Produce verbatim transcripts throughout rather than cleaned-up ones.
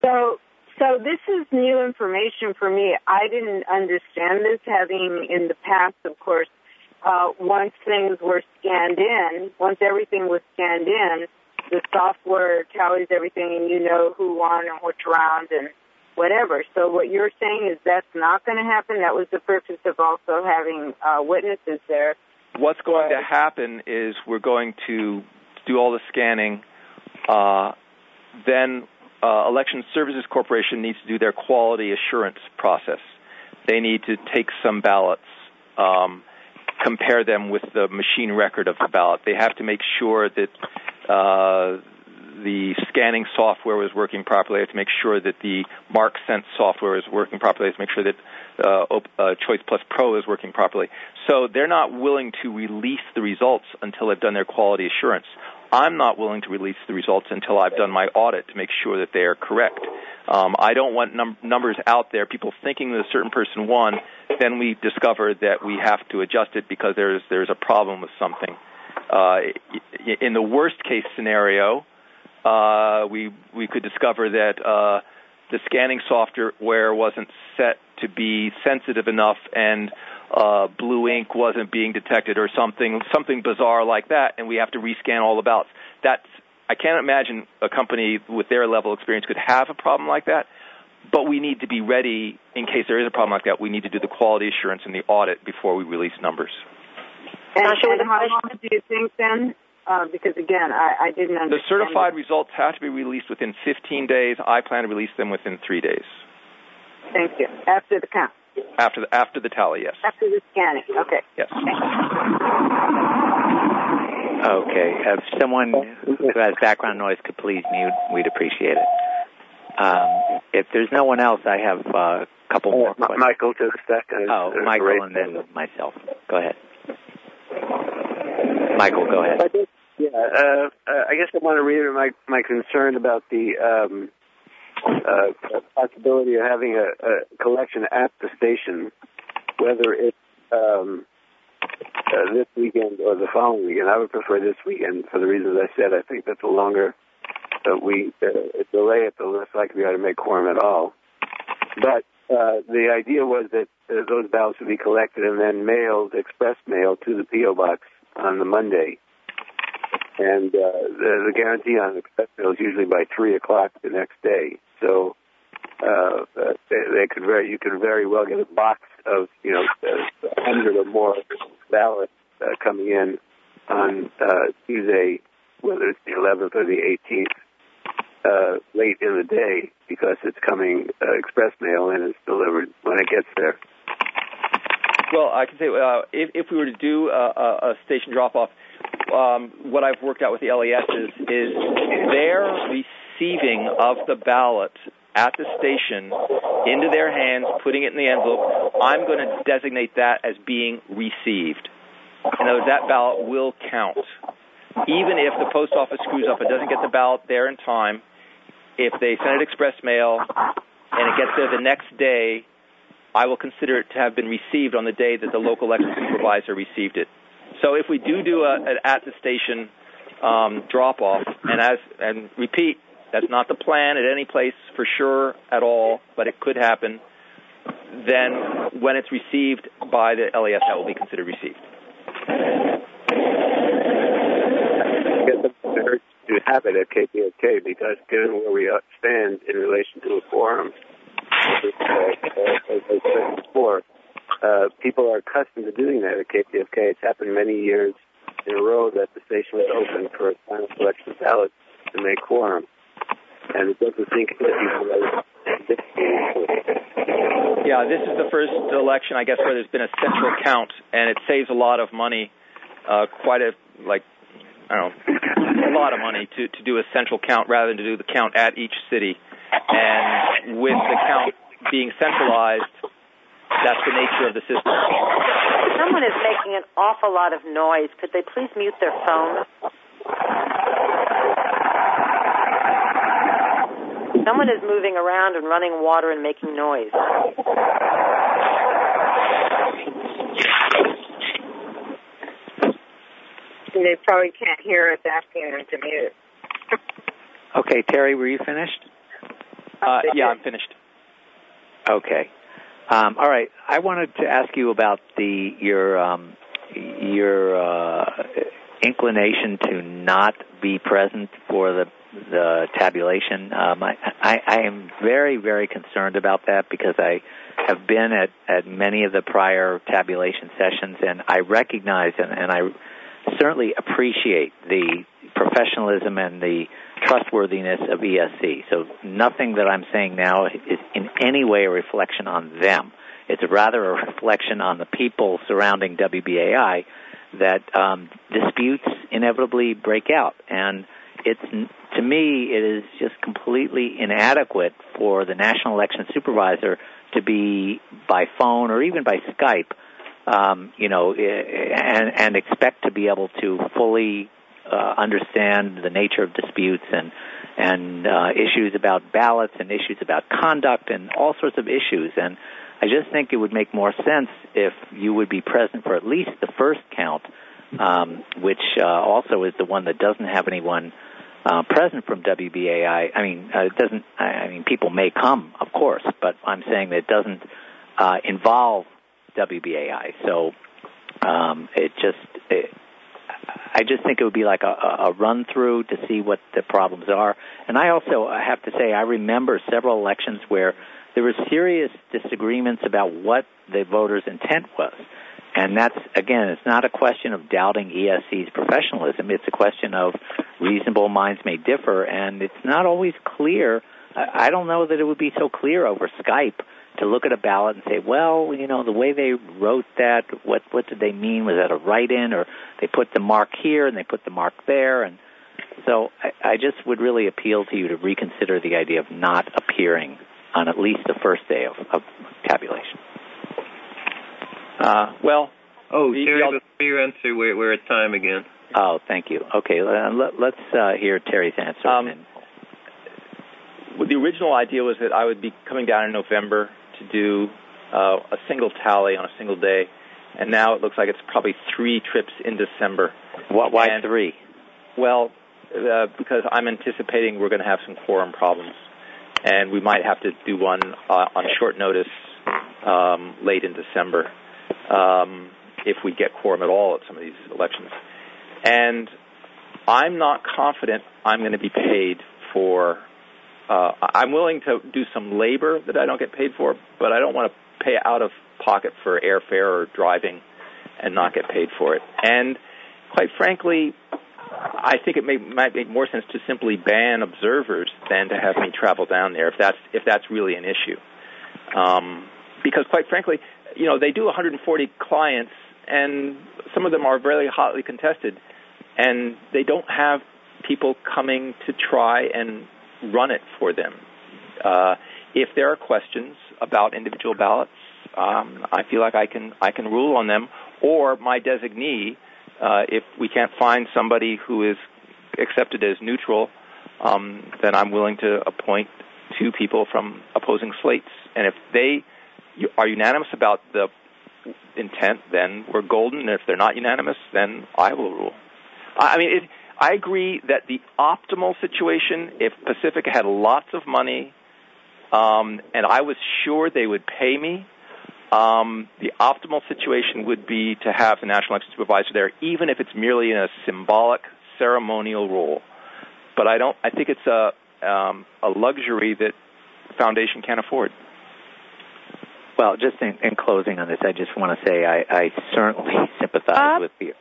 So, so this is new information for me. I didn't understand this, having in the past, of course, uh, once things were scanned in, once everything was scanned in, the software tallies everything and you know who won and which round and whatever. So what you're saying is that's not going to happen? That was the purpose of also having uh, witnesses there. What's going to happen is we're going to do all the scanning. Uh, then uh, Election Services Corporation needs to do their quality assurance process. They need to take some ballots, um, compare them with the machine record of the ballot. They have to make sure that uh, the scanning software was working properly. They have to make sure that the MarkSense software is working properly. They have to make sure that uh, uh, Choice Plus Pro is working properly. So they're not willing to release the results until they've done their quality assurance. I'm not willing to release the results until I've done my audit to make sure that they are correct. Um, I don't want num- numbers out there, people thinking that a certain person won, then we discover that we have to adjust it because there's there's a problem with something. Uh, in the worst case scenario, uh, we we could discover that uh, the scanning software wasn't set to be sensitive enough and uh, blue ink wasn't being detected or something something bizarre like that, and we have to rescan all the ballots. That's I can't imagine a company with their level of experience could have a problem like that, but we need to be ready in case there is a problem like that. We need to do the quality assurance and the audit before we release numbers. And, and how long do you think then? Uh, because, again, I, I didn't understand. The certified results have to be released within fifteen days. I plan to release them within three days. Thank you. After the count? After the, after the tally, yes. After the scanning, okay. Yes. Okay. If someone who has background noise could please mute, we'd appreciate it. Um, if there's no one else, I have uh, a couple more questions. Michael to the second. Oh, Michael and then myself. Go ahead. Michael, go ahead. Yeah, uh, uh, I guess I want to reiterate my, my concern about the um, uh, possibility of having a, a collection at the station, whether it's um, uh, this weekend or the following weekend. I would prefer this weekend for the reasons I said. I think that the longer that we uh, delay it, the less likely we are to make quorum at all. But uh, the idea was that uh, those ballots would be collected and then mailed, express mail, to the P O box on the Monday. And uh, the, the guarantee on express mail is usually by three o'clock the next day. So uh, they, they could very, you could very well get a box of, you know, a hundred or more ballots uh, coming in on uh, Tuesday, whether it's the eleventh or the eighteenth, uh, late in the day, because it's coming uh, express mail and it's delivered when it gets there. Well, I can say uh, if, if we were to do a, a station drop-off, um, what I've worked out with the L E S is, is their receiving of the ballot at the station into their hands, putting it in the envelope. I'm going to designate that as being received. In other words, that ballot will count. Even if the post office screws up and doesn't get the ballot there in time, if they send it express mail and it gets there the next day, I will consider it to have been received on the day that the local election supervisor received it. So if we do do a, an at-the-station um, drop-off, and as and repeat, that's not the plan at any place for sure at all, but it could happen, then when it's received by the L E S, that will be considered received. To have it at K P F K, because given where we stand in relation to a quorum, as I said before, uh, people are accustomed to doing that at K P F K. It's happened many years in a row that the station was open for a final collection of ballots to make quorum. And it doesn't seem to people are. Yeah, this is the first election, I guess, where there's been a central count, and it saves a lot of money, uh, quite a, like, I don't know, a lot of money to, to do a central count rather than to do the count at each city. And with the count being centralized, that's the nature of the system. Someone is making an awful lot of noise. Could they please mute their phone? Someone is moving around and running water and making noise. They probably can't hear us asking them to mute. Okay, Terry, were you finished? Uh, yeah, I'm finished. Okay. Um, all right. I wanted to ask you about the your um, your uh, inclination to not be present for the the tabulation. Um, I, I, I am very, very concerned about that because I have been at, at many of the prior tabulation sessions, and I recognize and, and I certainly appreciate the professionalism and the trustworthiness of E S C. So nothing that I'm saying now is in any way a reflection on them. It's rather a reflection on the people surrounding W B A I that um, disputes inevitably break out. And it's, to me, it is just completely inadequate for the National Election Supervisor to be by phone or even by Skype, um, you know, and, and expect to be able to fully uh, understand the nature of disputes and and uh, issues about ballots and issues about conduct and all sorts of issues. And I just think it would make more sense if you would be present for at least the first count, um, which uh, also is the one that doesn't have anyone uh, present from W B A I. I mean, uh, it doesn't. I mean, people may come, of course, but I'm saying that it doesn't uh, involve W B A I. So um, it just. It, I just think it would be like a, a run through to see what the problems are. And I also have to say I remember several elections where there were serious disagreements about what the voters' intent was. And that's, again, it's not a question of doubting E S C's professionalism. It's a question of reasonable minds may differ, and it's not always clear. I don't know that it would be so clear over Skype to look at a ballot and say, well, you know, the way they wrote that, what what did they mean? Was that a write-in, or they put the mark here and they put the mark there? And so I, I just would really appeal to you to reconsider the idea of not appearing on at least the first day of, of tabulation. Uh, well, oh, Terry, before you answer, we're, we're at time again. Oh, thank you. Okay, uh, let, let's uh, hear Terry's answer. Um, and well, the original idea was that I would be coming down in November to do uh, a single tally on a single day, and now it looks like it's probably three trips in December. What, why and, three? Well, uh, because I'm anticipating we're going to have some quorum problems, and we might have to do one uh, on short notice um, late in December um, if we get quorum at all at some of these elections. And I'm not confident I'm going to be paid for Uh, I'm willing to do some labor that I don't get paid for, but I don't want to pay out of pocket for airfare or driving and not get paid for it. And quite frankly, I think it may, might make more sense to simply ban observers than to have me travel down there if that's if that's really an issue. Um, because quite frankly, you know, they do one hundred forty clients, and some of them are very hotly contested, and they don't have people coming to try and run it for them. Uh, if there are questions about individual ballots, um, I feel like I can I can rule on them, or my designee, uh, if we can't find somebody who is accepted as neutral, um, then I'm willing to appoint two people from opposing slates. And if they are unanimous about the intent, then we're golden. And if they're not unanimous, then I will rule. I mean, it, I agree that the optimal situation, if Pacifica had lots of money um, and I was sure they would pay me, um, the optimal situation would be to have the National Election Supervisor there, even if it's merely in a symbolic, ceremonial role. But I don't. I think it's a um, a luxury that the Foundation can't afford. Well, just in, in closing on this, I just want to say I, I certainly sympathize uh, with you.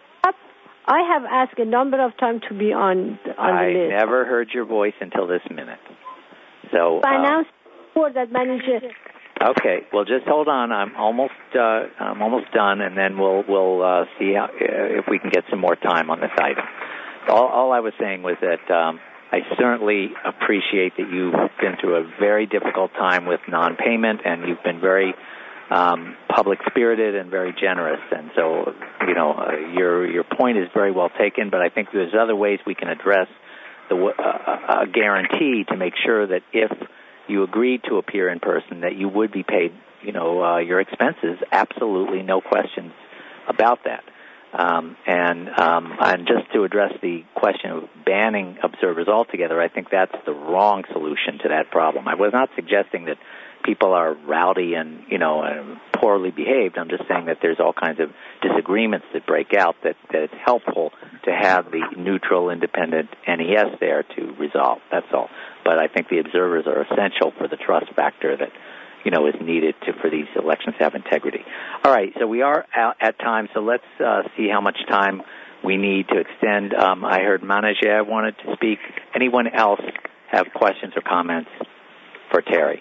I have asked a number of times to be on, on I the list. I never heard your voice until this minute. So by um, now, for that manager. Okay, well, just hold on. I'm almost uh, I'm almost done, and then we'll we'll uh, see how, uh, if we can get some more time on this item. All, all I was saying was that um, I certainly appreciate that you've been through a very difficult time with non-payment, and you've been very Um, public-spirited and very generous, and so you know uh, your your point is very well taken. But I think there's other ways we can address the uh, a guarantee to make sure that if you agreed to appear in person, that you would be paid, you know, uh, your expenses. Absolutely, no questions about that. Um, and um, and just to address the question of banning observers altogether, I think that's the wrong solution to that problem. I was not suggesting that people are rowdy and, you know, uh, poorly behaved. I'm just saying that there's all kinds of disagreements that break out that, that it's helpful to have the neutral, independent N E S there to resolve. That's all. But I think the observers are essential for the trust factor that, you know, is needed to, for these elections to have integrity. All right, so we are out at time, so let's uh, see how much time we need to extend. Um, I heard Manajeh wanted to speak. Anyone else have questions or comments for Terry?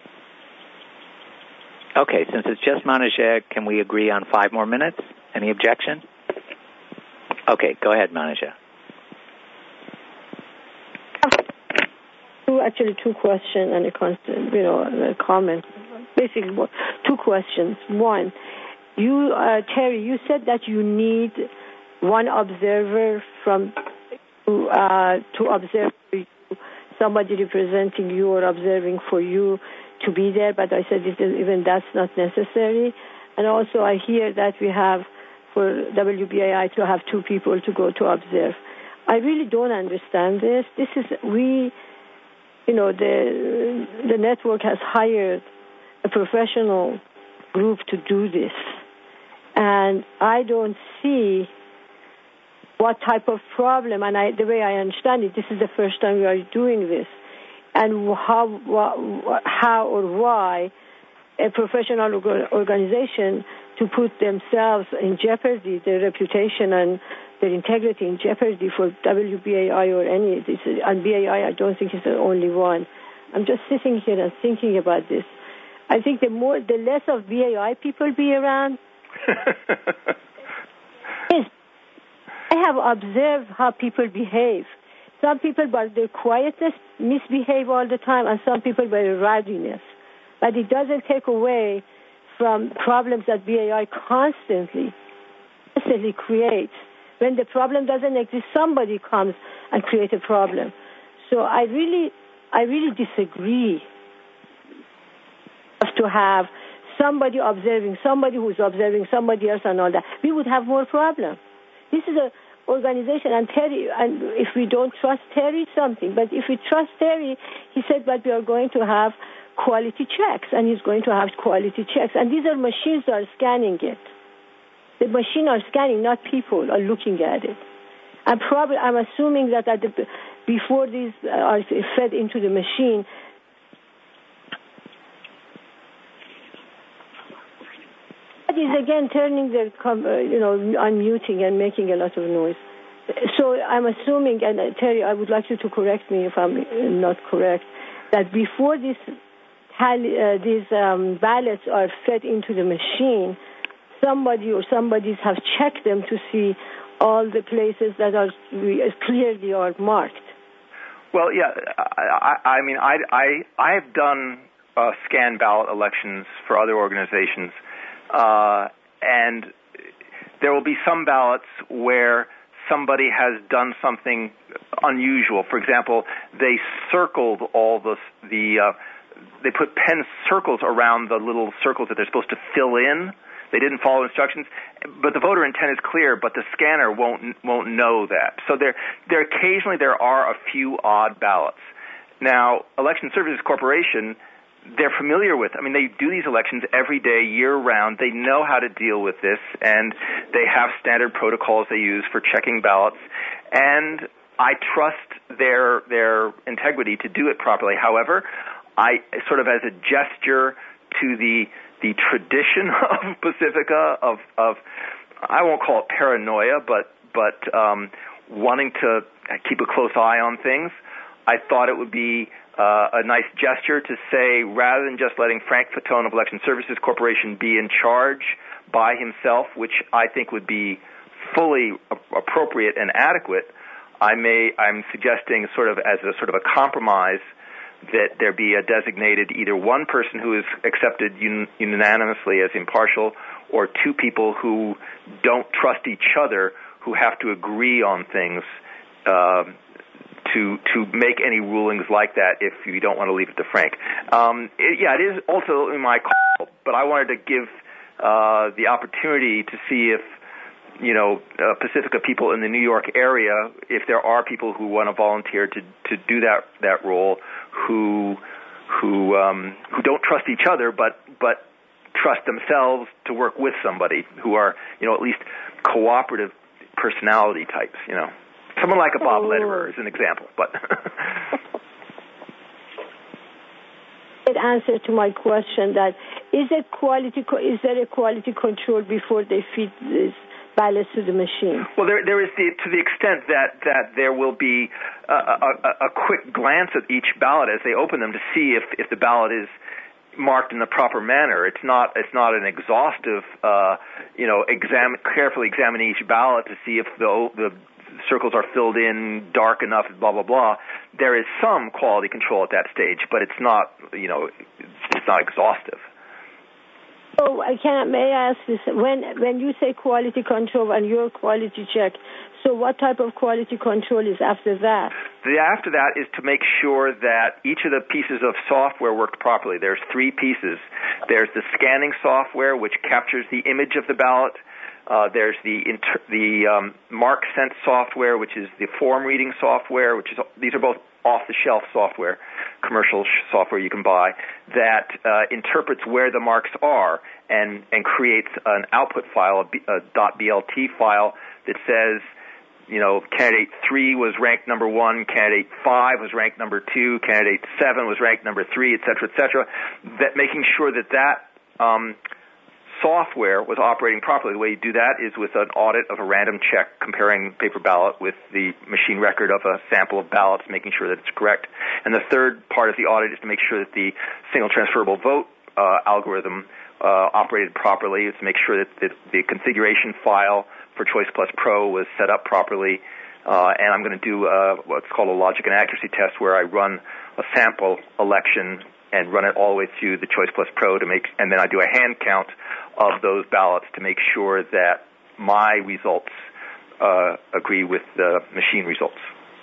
Okay, since it's just Manajeh, can we agree on five more minutes? Any objection? Okay, go ahead, Manajeh. Actually, two questions and a constant, you know, a comment. Basically, two questions. One, you, uh, Terry, you said that you need one observer from uh, to observe for you, somebody representing you or observing for you to be there. But I said even that's not necessary. And also, I hear that we have for W B A I to have two people to go to observe. I really don't understand this. This is we. You know, the the network has hired a professional group to do this. And I don't see what type of problem, and I, the way I understand it, this is the first time we are doing this, and how, what, how or why a professional organization to put themselves in jeopardy, their reputation and their integrity in jeopardy for W B A I or any, this, and B A I, I don't think is the only one. I'm just sitting here and thinking about this. I think the more, the less of B A I people be around. Yes, I have observed how people behave. Some people, by their quietness, misbehave all the time, and some people by their rowdiness. But it doesn't take away from problems that B A I constantly, constantly creates. When the problem doesn't exist, somebody comes and creates a problem. So I really, I really disagree to have somebody observing, somebody who's observing somebody else and all that. We would have more problems. This is an organization, and Terry, and if we don't trust Terry, something. But if we trust Terry, he said that we are going to have quality checks, and he's going to have quality checks. And these are machines that are scanning it. The machine are scanning, not people are looking at it. I'm probably, I'm assuming that at the, before these are fed into the machine, that is again turning the, you know, unmuting and making a lot of noise. So I'm assuming, and uh, Terry, I would like you to correct me if I'm not correct, that before this, tally, uh, these um, ballots are fed into the machine, somebody or somebody's have checked them to see all the places that are clearly are marked. Well, yeah, I, I, I mean, I, I, I have done uh, scan ballot elections for other organizations, uh, and there will be some ballots where somebody has done something unusual. For example, they circled all the the uh, they put pen circles around the little circles that they're supposed to fill in. They didn't follow instructions, but the voter intent is clear, but the scanner won't won't know that. So there, there occasionally there are a few odd ballots. Now, Election Services Corporation, they're familiar with. I mean, they do these elections every day, year round. They know how to deal with this, and they have standard protocols they use for checking ballots. And I trust their their integrity to do it properly. However, I sort of as a gesture to the the tradition of Pacifica, of, of I won't call it paranoia, but but um, wanting to keep a close eye on things, I thought it would be uh, a nice gesture to say, rather than just letting Frank Fatone of Election Services Corporation be in charge by himself, which I think would be fully a- appropriate and adequate, I may I'm suggesting sort of as a sort of a compromise that there be a designated either one person who is accepted un- unanimously as impartial, or two people who don't trust each other, who have to agree on things uh, to to make any rulings like that if you don't want to leave it to Frank. Um, it, yeah, it is also in my call, but I wanted to give uh, the opportunity to see if you know, uh, Pacifica people in the New York area, if there are people who want to volunteer to, to do that, that role, who who um, who don't trust each other, but but trust themselves to work with somebody, who are, you know, at least cooperative personality types, you know. Someone like a Bob oh. Lederer is an example, but... It answer to my question that is it quality co- is there a quality control before they feed this ballots to the machine? Well, there there is the, to the extent that, that there will be a, a, a quick glance at each ballot as they open them to see if, if the ballot is marked in the proper manner. It's not it's not an exhaustive uh, you know exam carefully examining each ballot to see if the the circles are filled in dark enough, blah blah blah. There is some quality control at that stage, but it's not you know it's not exhaustive. So I can may I ask this, when when you say quality control and your quality check, so what type of quality control is after that? The after that is to make sure that each of the pieces of software worked properly. There's three pieces. There's the scanning software, which captures the image of the ballot. Uh, there's the inter- the um, mark sense software, which is the form reading software, which is these are both off-the-shelf software, commercial sh- software you can buy, that uh, interprets where the marks are and, and creates an output file, a, B, a .blt file that says, you know, candidate three was ranked number one, candidate five was ranked number two, candidate seven was ranked number three, et cetera, et cetera. That making sure that that um, software was operating properly. The way you do that is with an audit of a random check, comparing paper ballot with the machine record of a sample of ballots, making sure that it's correct. And the third part of the audit is to make sure that the single transferable vote uh, algorithm uh, operated properly. It's to make sure that the, the configuration file for Choice Plus Pro was set up properly. Uh, and I'm going to do uh, what's called a logic and accuracy test, where I run a sample election and run it all the way through the Choice Plus Pro to make, and then I do a hand count of those ballots to make sure that my results uh, agree with the machine results.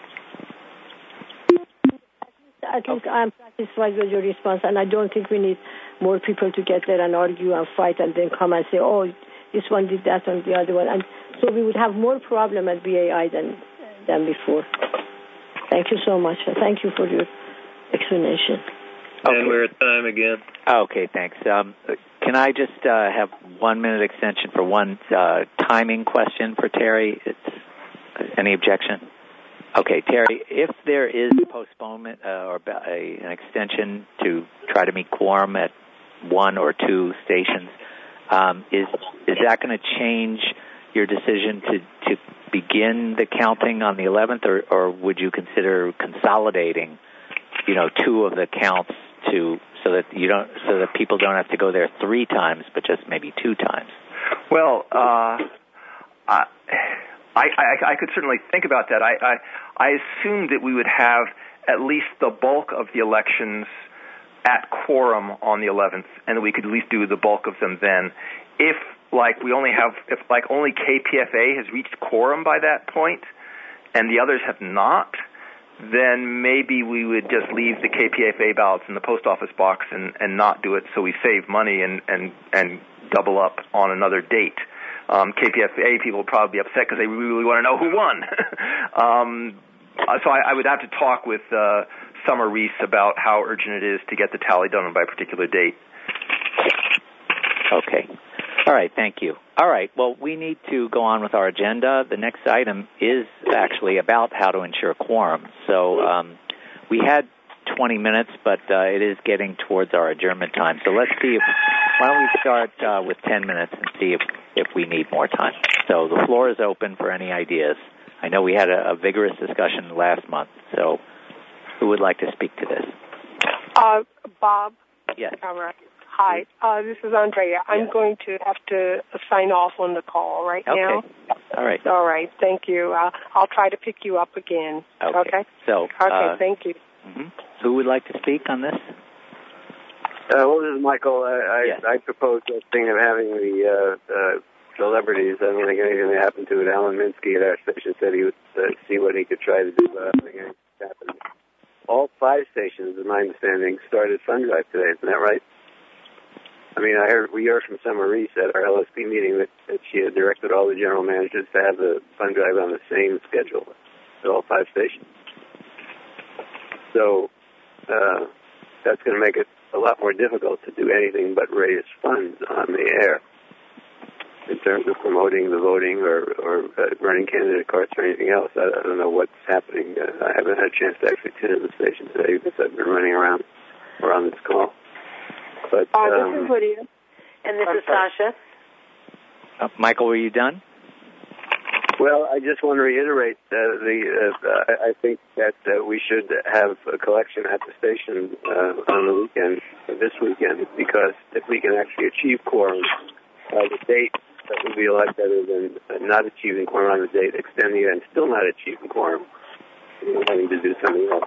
At least I'm satisfied with your response, and I don't think we need more people to get there and argue and fight and then come and say, oh, this one did that and the other one. And so we would have more problem at B A I than, than before. Thank you so much. Thank you for your explanation. And okay. we're at time again. Okay, thanks. Um, can I just uh, have one minute extension for one uh, timing question for Terry? It's, any objection? Okay, Terry, if there is a postponement uh, or a, an extension to try to meet quorum at one or two stations, um, is is that going to change your decision to, to begin the counting on the eleventh, or, or would you consider consolidating, you know, two of the counts to so that you don't so that people don't have to go there three times, but just maybe two times? Well, uh, I, I I could certainly think about that. I, I I assumed that we would have at least the bulk of the elections at quorum on the eleventh, and that we could at least do the bulk of them then. If like we only have if like only K P F A has reached quorum by that point, and the others have not, then maybe we would just leave the K P F A ballots in the post office box and, and not do it, so we save money and, and, and double up on another date. Um, K P F A people will probably be upset because they really want to know who won. um, so I, I would have to talk with uh, Summer Reese about how urgent it is to get the tally done by a particular date. Okay. All right, thank you. All right, well, we need to go on with our agenda. The next item is actually about how to ensure quorum. So um, we had twenty minutes, but uh, it is getting towards our adjournment time. So let's see if, why don't we start uh, with ten minutes and see if, if we need more time. So the floor is open for any ideas. I know we had a, a vigorous discussion last month, so who would like to speak to this? Uh, Bob? Yes. All right. Hi, uh, this is Andrea. I'm yes. going to have to sign off on the call right okay. now. All right. All right. Thank you. Uh, I'll try to pick you up again. Okay. Okay. So. Okay. Uh, thank you. Mm-hmm. Who would like to speak on this? Uh, well, this is Michael. I I, yes. I proposed that thing of having the uh, uh, celebrities. I don't think anything that happened to it. Alan Minsky at our station said he would uh, see what he could try to do. But I don't think anything happened. All five stations, in my understanding, started fund drive today. Isn't that right? I mean, I heard we heard from Summer Reese at our L S P meeting that, that she had directed all the general managers to have the fund drive on the same schedule at all five stations. So uh, that's going to make it a lot more difficult to do anything but raise funds on the air in terms of promoting the voting or, or uh, running candidate cards or anything else. I, I don't know what's happening. Uh, I haven't had a chance to actually tune in the station today because I've been running around or on this call. But uh, um, this is Lydia. And this is Sasha. Uh, Michael, were you done? Well, I just want to reiterate uh, the. Uh, I think that uh, we should have a collection at the station uh, on the weekend, this weekend, because if we can actually achieve quorum by the date, that would be a lot better than uh, not achieving quorum on the date, extending it, and still not achieving quorum, and having to do something else.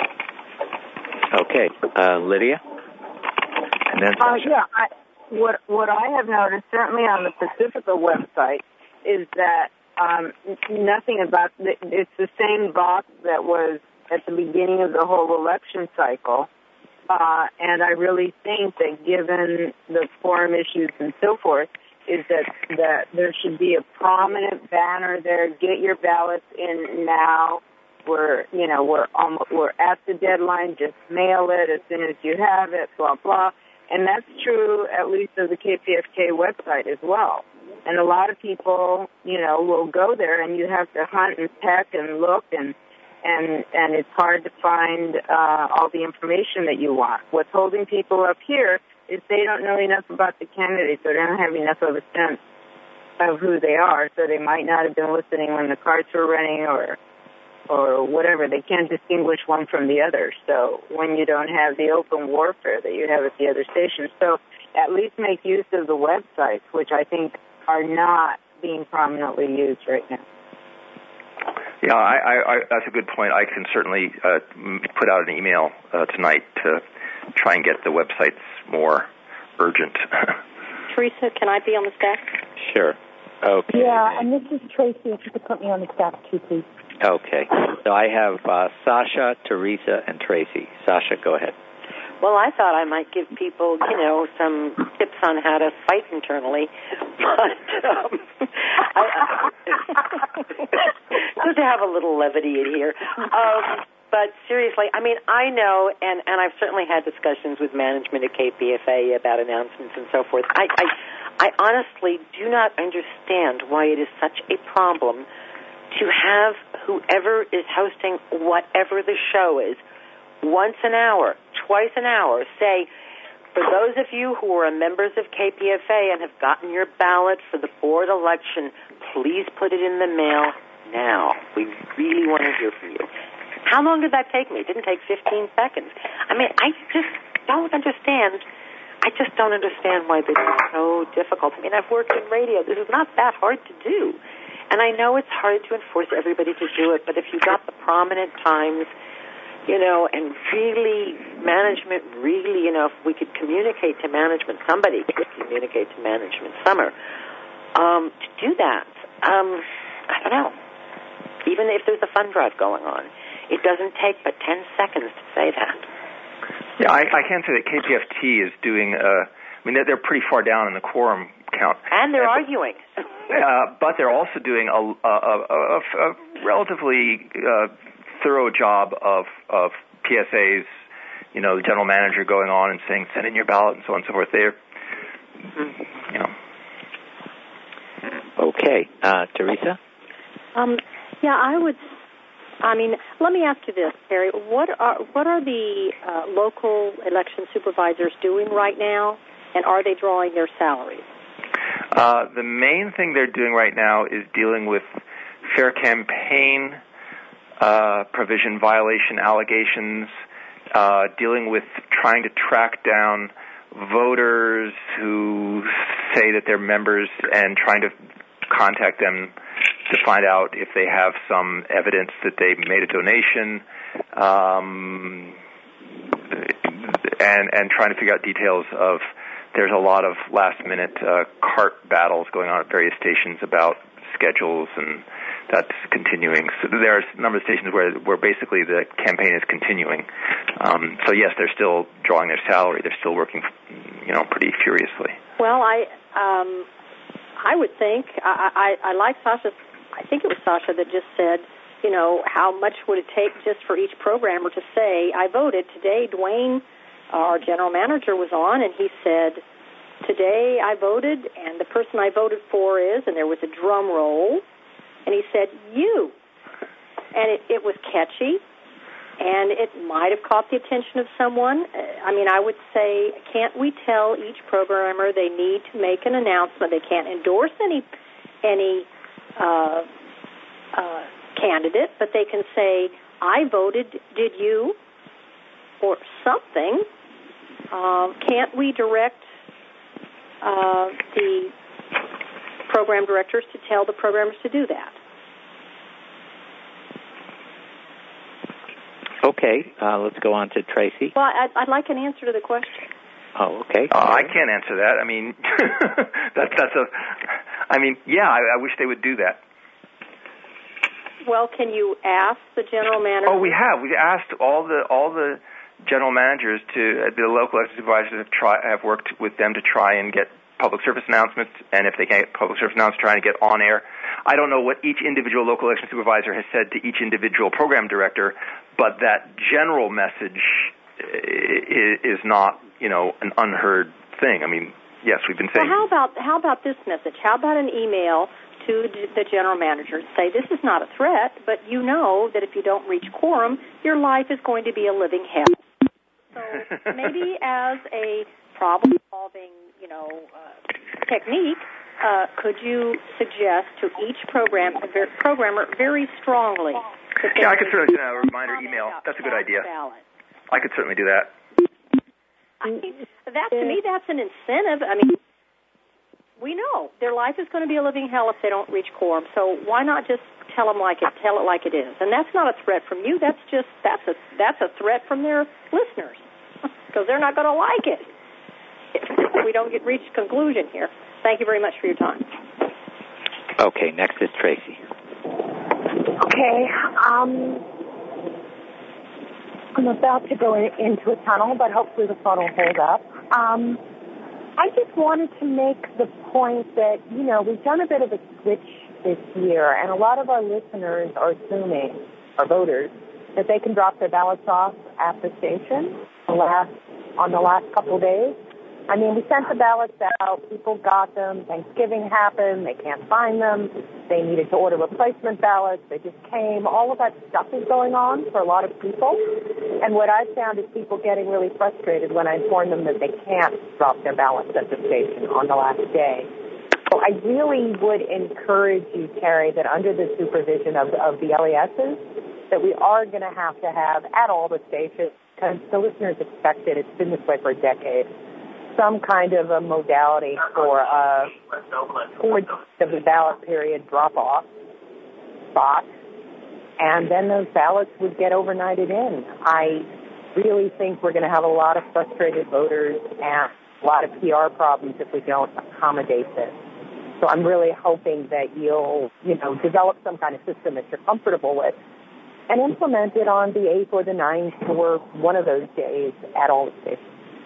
Okay, uh, Lydia, and then uh, yeah. I, what what I have noticed, certainly on the Pacifica website, is that. Um, nothing about the, it's the same box that was at the beginning of the whole election cycle, uh, and I really think that given the quorum issues and so forth, is that that there should be a prominent banner there. Get your ballots in now. We're you know we're almost, we're at the deadline. Just mail it as soon as you have it. Blah blah, and that's true at least of the K P F K website as well. And a lot of people, you know, will go there, and you have to hunt and peck and look, and and and it's hard to find uh, all the information that you want. What's holding people up here is they don't know enough about the candidates, or they don't have enough of a sense of who they are, so they might not have been listening when the cards were running, or or whatever. They can't distinguish one from the other. So when you don't have the open warfare that you have at the other stations, so at least make use of the websites, which I think are not being prominently used right now. Yeah, I, I, I, that's a good point. I can certainly uh, put out an email uh, tonight to try and get the websites more urgent. Teresa, can I be on the staff? Sure. Okay. Yeah, and this is Tracy. If you could put me on the staff too, please. Okay. So I have uh, Sasha, Teresa, and Tracy. Sasha, go ahead. Well, I thought I might give people, you know, some tips on how to fight internally, but um, I, just to have a little levity in here. Um, but seriously, I mean, I know, and, and I've certainly had discussions with management at K P F A about announcements and so forth. I, I, I honestly do not understand why it is such a problem to have whoever is hosting whatever the show is once an hour, twice an hour, say, for those of you who are members of K P F A and have gotten your ballot for the board election, please put it in the mail now. We really want to hear from you. How long did that take me? It didn't take fifteen seconds. I mean, I just don't understand. I just don't understand why this is so difficult. I mean, I've worked in radio. This is not that hard to do. And I know it's hard to enforce everybody to do it, but if you got the prominent times, you know, and really, management really, you know, if we could communicate to management, somebody could communicate to management, Summer, um, to do that. Um, I don't know. Even if there's a fund drive going on, it doesn't take but ten seconds to say that. Yeah, I, I can say that K P F T is doing, uh, I mean, they're, they're pretty far down in the quorum count. And they're uh, arguing. uh, but they're also doing a, a, a, a relatively uh, thorough job of, of P S As, you know, the general manager going on and saying, send in your ballot and so on and so forth. They're, you know. Okay. Uh, Teresa? Um, yeah, I would, I mean, let me ask you this, Terry. What are, what are the uh, local election supervisors doing right now, and are they drawing their salaries? Uh, the main thing they're doing right now is dealing with fair campaign uh, provision violation allegations, uh, dealing with trying to track down voters who say that they're members and trying to contact them to find out if they have some evidence that they made a donation, um, and and trying to figure out details of. There's a lot of last-minute uh, cart battles going on at various stations about schedules, and that's continuing. So there's a number of stations where where basically the campaign is continuing. Um, so yes, they're still drawing their salary. They're still working you know, pretty furiously. Well, I um, I would think I, I, I like Sasha. I think it was Sasha that just said, you know, how much would it take just for each programmer to say, I voted. Today, Dwayne, our general manager, was on, and he said, today I voted, and the person I voted for is, and there was a drum roll, and he said, you. And it, it was catchy, and it might have caught the attention of someone. I mean, I would say, can't we tell each programmer they need to make an announcement? They can't endorse any any uh, uh, candidate, but they can say, I voted, did you? Or something. Uh, can't we direct uh, the program directors to tell the programmers to do that? Okay, uh, let's go on to Tracy. Well, I'd, I'd like an answer to the question. Oh, okay. Uh, I can't answer that. I mean, that's that's a. I mean, yeah, I, I wish they would do that. Well, can you ask the general manager? Oh, we have. We've asked all the all the general managers to uh, the local election supervisors have try have worked with them to try and get public service announcements, and if they can't get public service announcements, trying to get on air. I don't know what each individual local election supervisor has said to each individual program director, but that general message is not, you know, an unheard thing. I mean, yes, we've been saying. Well, how about how about this message? How about an email to the general manager? Say, this is not a threat, but you know that if you don't reach quorum, your life is going to be a living hell. So maybe as a problem-solving, you know, uh, technique, uh, could you suggest to each program programmer very strongly? Yeah, I could certainly send a reminder email. That's a good idea. I could certainly do that. I mean, that to me, that's an incentive. I mean, we know their life is going to be a living hell if they don't reach quorum. So why not just tell them like it, tell it like it is? And that's not a threat from you. That's just that's a that's a threat from their listeners because they're not going to like it if we don't get reach a conclusion here. Thank you very much for your time. Okay, next is Tracy. Okay, um, I'm about to go in, into a tunnel, but hopefully the phone will hold up. Um, I just wanted to make the point that, you know, we've done a bit of a switch this year, and a lot of our listeners are assuming, our voters, that they can drop their ballots off at the station the last, on the last couple of days. I mean, we sent the ballots out, people got them, Thanksgiving happened, they can't find them, they needed to order replacement ballots, they just came, all of that stuff is going on for a lot of people, and what I've found is people getting really frustrated when I inform them that they can't drop their ballots at the station on the last day. So I really would encourage you, Terry, that under the supervision of, of the L E S's, that we are going to have to have at all the stations, because the listeners expect it, it's been this way for a decade, some kind of a modality for uh, towards the ballot period drop-off spot, and then those ballots would get overnighted in. I really think we're going to have a lot of frustrated voters and a lot of P R problems if we don't accommodate this. So I'm really hoping that you'll, you know, develop some kind of system that you're comfortable with and implement it on the eighth or the ninth or one of those days at all the stations.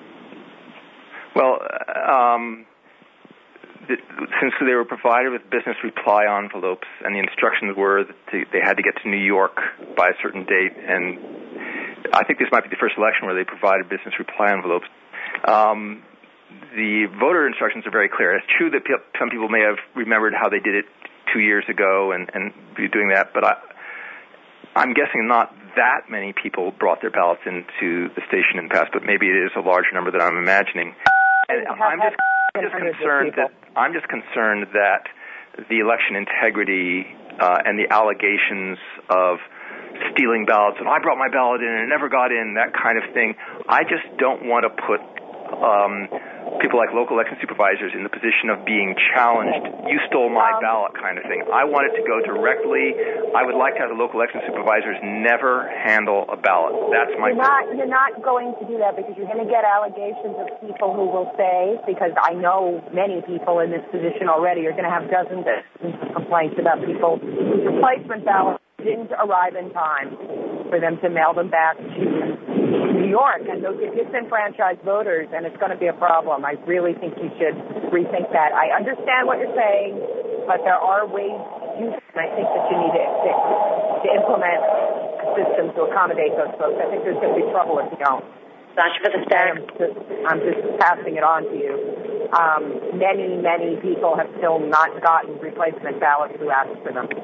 Well, um, the, since they were provided with business reply envelopes, and the instructions were that to, they had to get to New York by a certain date, and I think this might be the first election where they provided business reply envelopes. Um, the voter instructions are very clear. It's true that pe- some people may have remembered how they did it two years ago and, and be doing that, but I, I'm guessing not that many people brought their ballots into the station in the past, but maybe it is a larger number than I'm imagining. And I'm just, just concerned that I'm just concerned that the election integrity uh, and the allegations of stealing ballots and I brought my ballot in and it never got in, that kind of thing. I just don't want to put um, people like local election supervisors in the position of being challenged. You stole my ballot, kind of thing. I want it to go directly. I would like to have the local election supervisors never handle a ballot. That's my you're not, you're not going to do that because you're going to get allegations of people who will say, because I know many people in this position already, are going to have dozens of complaints about people whose replacement ballots didn't arrive in time for them to mail them back to New York, and those are disenfranchised voters, and it's going to be a problem. I really think you should rethink that. I understand what you're saying, but there are ways to use it, and I think that you need to, to, to implement a system to accommodate those folks. I think there's going to be trouble if you don't. Sasha for the Star. I'm just, I'm just passing it on to you. Um, many, many people have still not gotten replacement ballots who asked for them.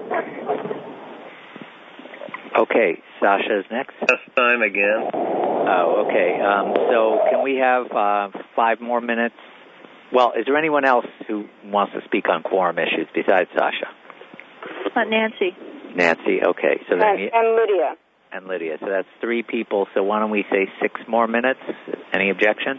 Okay, Sasha's next. Last time again. Oh, okay. Um, so can we have uh, five more minutes? Well, is there anyone else who wants to speak on quorum issues besides Sasha? Uh, Nancy. Nancy, okay. So then and, you, and Lydia. And Lydia. So that's three people. So why don't we say six more minutes? Any objection?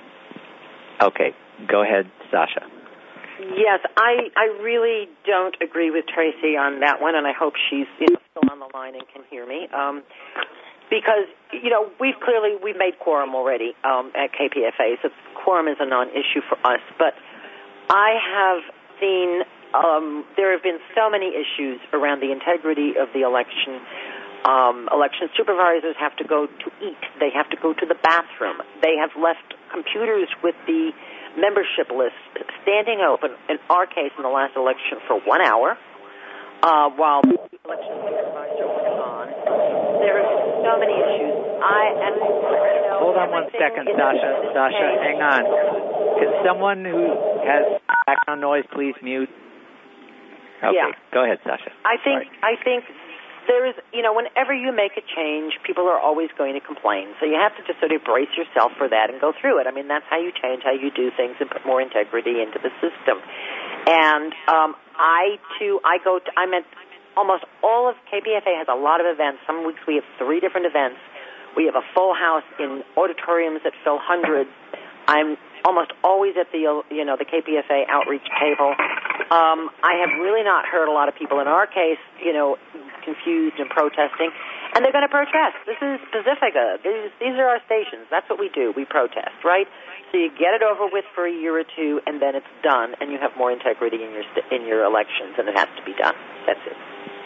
Okay. Go ahead, Sasha. Yes, I, I really don't agree with Tracy on that one, and I hope she's you know, still on the line and can hear me. Um, because, you know, we've clearly, we've made quorum already um, at K P F A, so quorum is a non-issue for us. But I have seen, um, there have been so many issues around the integrity of the election. Um, election supervisors have to go to eat. They have to go to the bathroom. They have left computers with the membership list standing open, in our case, in the last election for one hour, uh, while the election supervisor was gone. There are so many issues. I and you know, Hold on one second, Sasha. Sasha, hang on. Can someone who has background noise please mute? Okay, yeah. Go ahead, Sasha. I think Sorry. I think there is, you know, whenever you make a change, people are always going to complain. So you have to just sort of brace yourself for that and go through it. I mean, that's how you change, how you do things, and put more integrity into the system. And um, I, too, I go to, I'm at almost all of, K P F A has a lot of events. Some weeks we have three different events. We have a full house in auditoriums that fill hundreds. I'm almost always at the, you know, the K P F A outreach table. Um, I have really not heard a lot of people in our case, you know, confused and protesting, and they're going to protest. This is Pacifica. These, these are our stations. That's what we do. We protest, right? So you get it over with for a year or two, and then it's done, and you have more integrity in your st- in your elections, and it has to be done. That's it.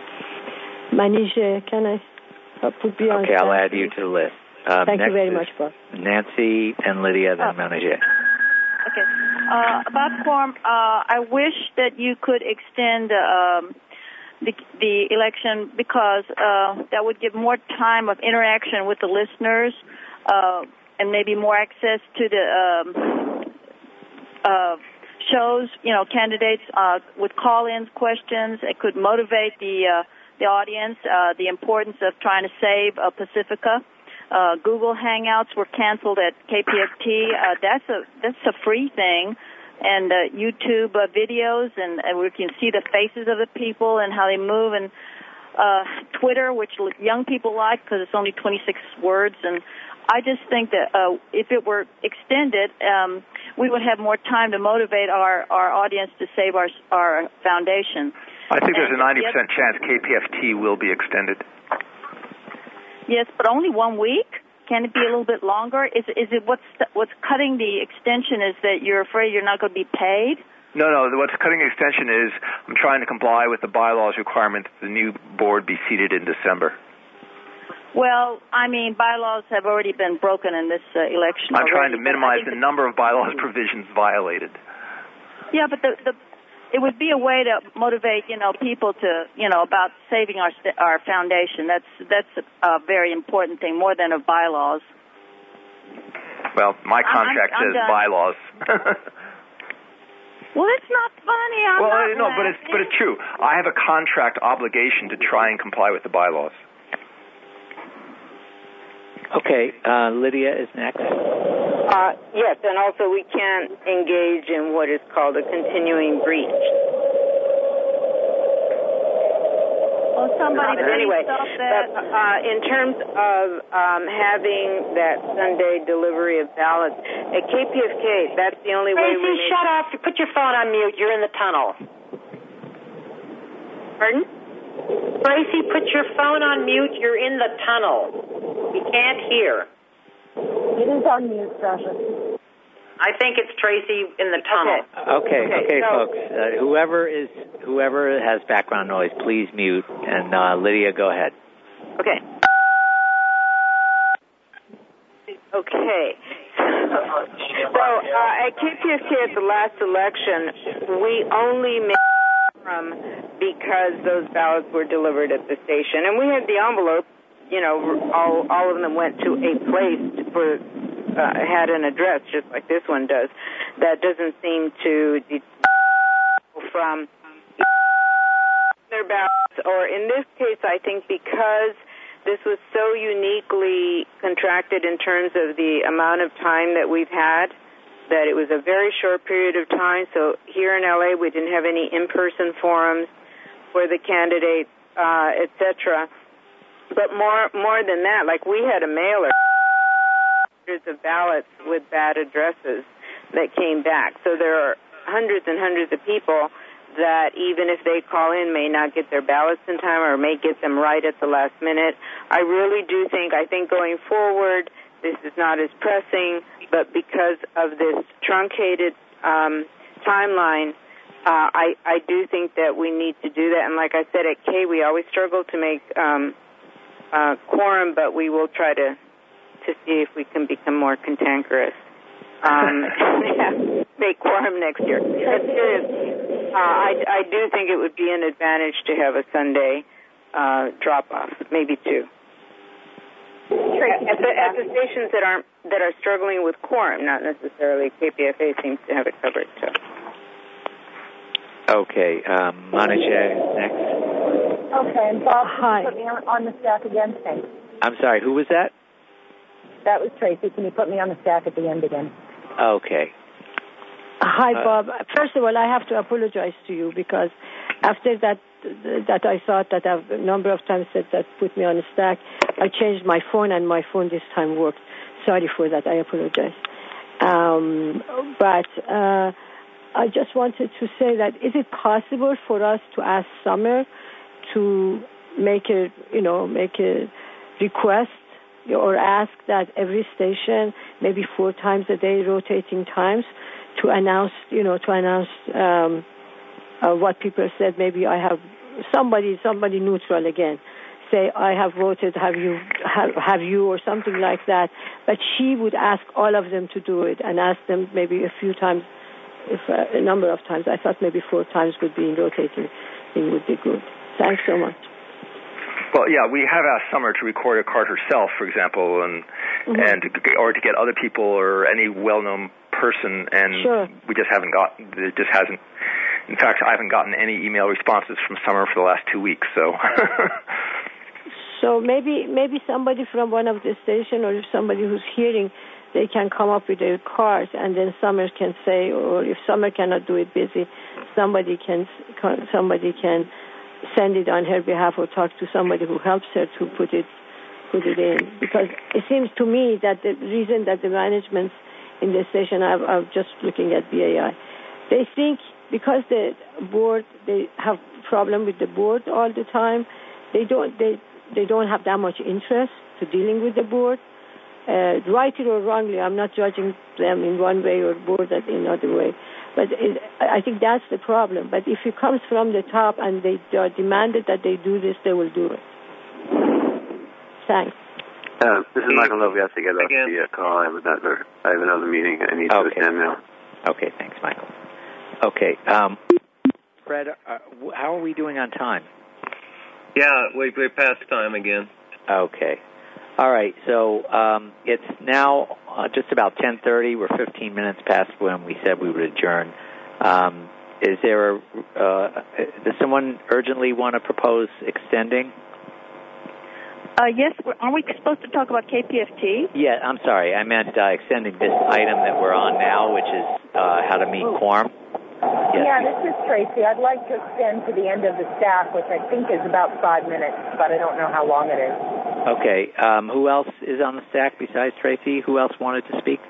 Manije, can I put you on? Okay, I'll add you to the list. Um, Thank you very much, Bob. Nancy and Lydia, then oh. Manije. Okay. Uh, about quorum, uh, I wish that you could extend um, the, the election because uh, that would give more time of interaction with the listeners uh, and maybe more access to the um, uh, shows, you know, candidates uh, with call-ins, questions. It could motivate the uh, the audience, uh, the importance of trying to save uh, Pacifica. Uh, Google Hangouts were canceled at K P F T. Uh, that's a that's a free thing, and uh, YouTube uh, videos, and, and we can see the faces of the people and how they move, and uh, Twitter, which young people like because it's only twenty-six words. And I just think that uh, if it were extended, um, we would have more time to motivate our, our audience to save our our foundation. I think and there's a ninety percent chance K P F T will be extended. Yes, but only one week. Can it be a little bit longer? Is is it what's what's cutting the extension is that you're afraid you're not going to be paid? No, no. What's cutting the extension is I'm trying to comply with the bylaws requirement that the new board be seated in December. Well, I mean, bylaws have already been broken in this uh, election. I'm already, trying to minimize the number of bylaws provisions violated. Yeah, but the the it would be a way to motivate, you know, people to, you know, about saving our our foundation. That's that's a very important thing, more than of bylaws. Well, my contract I'm, I'm says done. bylaws. Well, it's not funny. I'm well, not no, laughing. but it's but it's true. I have a contract obligation to try and comply with the bylaws. Okay, uh, Lydia is next. Uh, yes, and also we can't engage in what is called a continuing breach. Oh, somebody but anyway, stop that. But, uh, in terms of um, having that Sunday delivery of ballots, at K P F K, that's the only Tracy, way we make... shut up. Put your phone on mute. You're in the tunnel. Pardon? Tracy, put your phone on mute. You're in the tunnel. You can't hear. It is on mute, Sasha. I think it's Tracy in the tunnel. Okay, okay, okay so, folks. Uh, whoever is whoever has background noise, please mute. And uh, Lydia, go ahead. Okay. Okay. So uh, at K P F K at the last election, we only made quorum because those ballots were delivered at the station, and we had the envelope. You know, all all of them went to a place for uh, had an address, just like this one does. That doesn't seem to deter from their ballots, or in this case, I think because this was so uniquely contracted in terms of the amount of time that we've had, that it was a very short period of time. So here in L A, we didn't have any in-person forums for the candidates, uh, et cetera. But more more than that, like we had a mailer, hundreds of ballots with bad addresses that came back. So there are hundreds and hundreds of people that even if they call in may not get their ballots in time or may get them right at the last minute. I really do think, I think going forward, this is not as pressing, but because of this truncated um, timeline, uh, I, I do think that we need to do that. And like I said, at K, we always struggle to make um, uh, quorum, but we will try to, to see if we can become more cantankerous. Um, yeah, make quorum next year. That's serious. Uh, I, I do think it would be an advantage to have a Sunday uh, drop-off, maybe two. At the, at the stations that aren't that are struggling with quorum, not necessarily. K P F A seems to have it covered. So. Okay, um, Monica next. Okay, and Bob, Hi. Put me on, on the stack again, thanks. I'm sorry, who was that? That was Tracy. Can you put me on the stack at the end again? Okay. Hi, Uh, Bob. First of all, I have to apologize to you because after that, that I thought that I've a number of times said that put me on a stack, I changed my phone and my phone this time worked. Sorry for that. I apologize. Um, but uh, I just wanted to say that is it possible for us to ask Summer to make a, you know, make a request or ask that every station, maybe four times a day, rotating times, to announce, you know, to announce um, uh, what people said. Maybe I have somebody, somebody neutral again, say I have voted. Have you, have, have you, or something like that. But she would ask all of them to do it and ask them maybe a few times, if uh, a number of times. I thought maybe four times would be in rotating thing would be good. Thanks so much. Well, yeah, we have asked Summer to record a card herself, for example, and mm-hmm. and to, or to get other people or any well-known person, and sure. we just haven't got. It just hasn't. In fact, I haven't gotten any email responses from Summer for the last two weeks. So. So maybe maybe somebody from one of the station, or if somebody who's hearing, they can come up with a card, and then Summer can say, or if Summer cannot do it busy, somebody can somebody can. send it on her behalf or talk to somebody who helps her to put it put it in. Because it seems to me that the reason that the management in the station, I'm, I'm just looking at B A I, they think because the board, they have problem with the board all the time, they don't they they don't have that much interest to dealing with the board. Uh, rightly or wrongly, I'm not judging them in one way or board that in another way. But it, I think that's the problem. But if it comes from the top and they are demanded that they do this, they will do it. Thanks. Uh, this is Michael Love. We have to get off the uh, call. I have another. I have another meeting. I need to okay. attend now. Okay. Thanks, Michael. Okay. Um, Fred, uh, how are we doing on time? Yeah, we we passed time again. Okay. All right, so um, it's now uh, just about ten thirty. We're fifteen minutes past when we said we would adjourn. Um, is there a, uh, does someone urgently want to propose extending? Uh, yes, aren't we supposed to talk about K P F T? Yeah, I'm sorry. I meant uh, extending this item that we're on now, which is uh, how to meet quorum. Yes. Yeah, this is Tracy. I'd like to extend to the end of the staff, which I think is about five minutes, but I don't know how long it is. Okay. Um, who else is on the stack besides Tracy? Who else wanted to speak?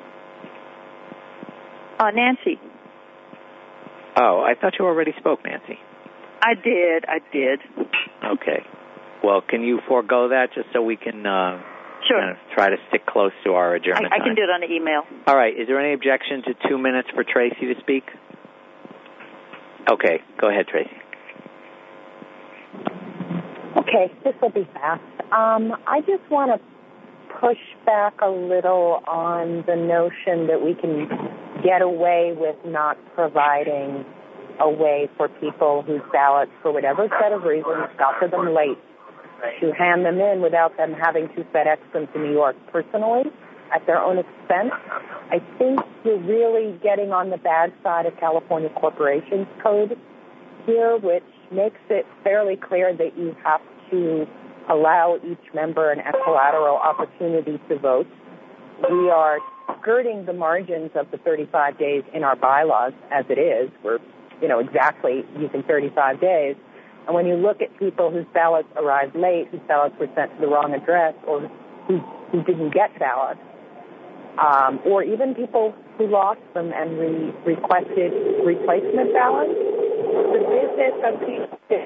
Uh, Nancy. Oh, I thought you already spoke, Nancy. I did. I did. Okay. Well, can you forego that just so we can uh, sure. kind of try to stick close to our adjournment I, I time? can do it on the email. All right. Is there any objection to two minutes for Tracy to speak? Okay. Go ahead, Tracy. Okay, this will be fast. Um, I just want to push back a little on the notion that we can get away with not providing a way for people whose ballots, for whatever set of reasons, got to them late, to hand them in without them having to FedEx them to New York personally at their own expense. I think you're really getting on the bad side of California Corporations Code here, which makes it fairly clear that you have to allow each member an equilateral opportunity to vote. We are skirting the margins of the thirty-five days in our bylaws as it is. We're, you know, exactly using thirty-five days. And when you look at people whose ballots arrived late, whose ballots were sent to the wrong address, or who, who didn't get ballots, um, or even people who lost them and re- requested replacement ballots, the business of people...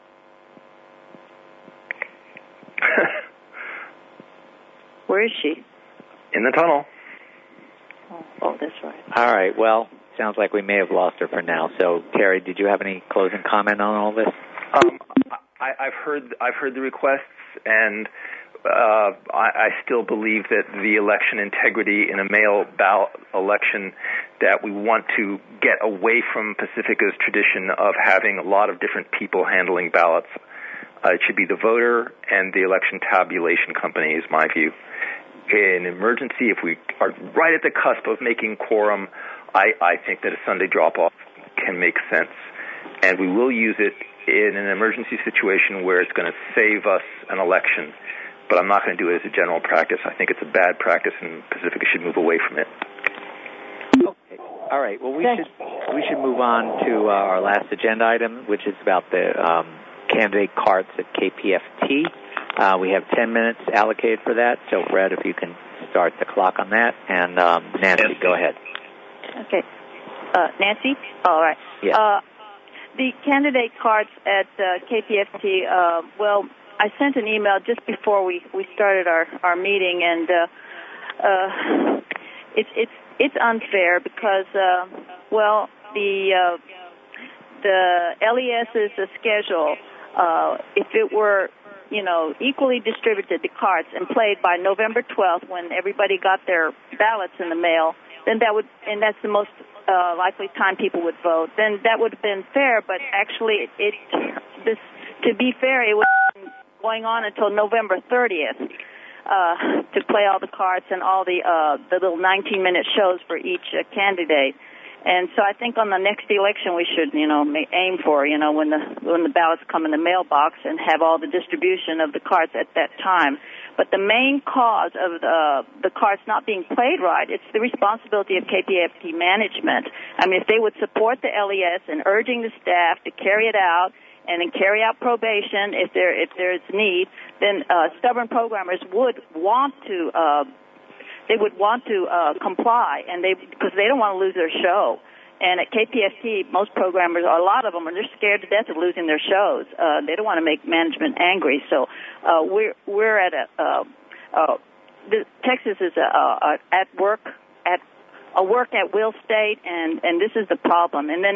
Where is she? In the tunnel. Oh, oh, that's right. All right. Well, sounds like we may have lost her for now. So, Terry, did you have any closing comment on all this? Um, I, I've heard I've heard the requests, and uh, I, I still believe that the election integrity in a mail ballot election, that we want to get away from Pacifica's tradition of having a lot of different people handling ballots. Uh, it should be the voter and the election tabulation company, is my view. In emergency, if we are right at the cusp of making quorum, I, I think that a Sunday drop-off can make sense. And we will use it in an emergency situation where it's going to save us an election. But I'm not going to do it as a general practice. I think it's a bad practice, and Pacifica should move away from it. Okay. All right. Well, we should we should move on to uh, our last agenda item, which is about the um, candidate carts at K P F T. Uh, we have ten minutes allocated for that. So, Fred, if you can start the clock on that. And um, Nancy, Nancy, go ahead. Okay. Uh, Nancy? All right. Yeah. Uh, the candidate cards at uh, K P F T, uh, well, I sent an email just before we, we started our, our meeting, and uh, uh, it's it's it's unfair because, uh, well, the uh, the LES's schedule, uh, if it were, you know, equally distributed, the cards, and played by November twelfth when everybody got their ballots in the mail, then that would, and that's the most uh, likely time people would vote, then that would have been fair. But actually, it, it this to be fair, it was going on until November thirtieth uh, to play all the cards and all the uh, the little nineteen minute shows for each uh, candidate. And so I think on the next election we should, you know, aim for, you know, when the when the ballots come in the mailbox and have all the distribution of the cards at that time. But the main cause of the the cards not being played right, it's the responsibility of K P F T management. I mean, if they would support the L E S in urging the staff to carry it out and then carry out probation if there if there's need, then uh, stubborn programmers would want to. Uh, They would want to uh, comply, and they because they don't want to lose their show. And at K P F T, most programmers, a lot of them, are they're scared to death of losing their shows. Uh, they don't want to make management angry. So uh, we're we're at a uh, uh, the, Texas is a, a, a at work at a work at will state, and and this is the problem. And then.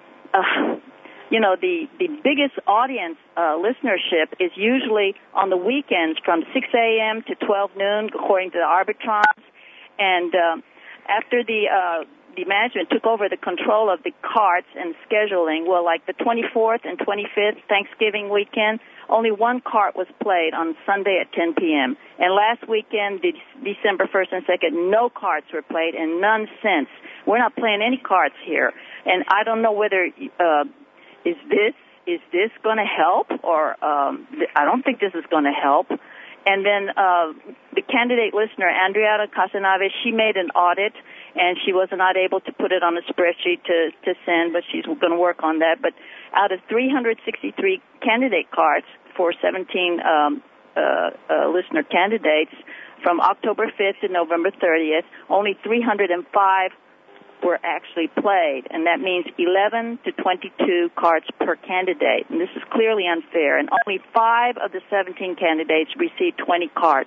Uh, You know, the, the biggest audience uh, listenership is usually on the weekends from six a.m. to twelve noon, according to the Arbitrons. And um, after the uh, the management took over the control of the carts and scheduling, well, like the twenty-fourth and twenty-fifth, Thanksgiving weekend, only one cart was played on Sunday at ten p.m. And last weekend, December first and second, no carts were played, and none since. We're not playing any carts here. And I don't know whether... Uh, Is this is this going to help, or um, I don't think this is going to help. And then uh, the candidate listener, Andriana Casanave, she made an audit, and she was not able to put it on a spreadsheet to, to send, but she's going to work on that. But out of three hundred sixty-three candidate cards for seventeen um, uh, uh, listener candidates from October fifth to November thirtieth, only three hundred five were actually played, and that means eleven to twenty-two cards per candidate, and this is clearly unfair, and only five of the seventeen candidates received twenty cards.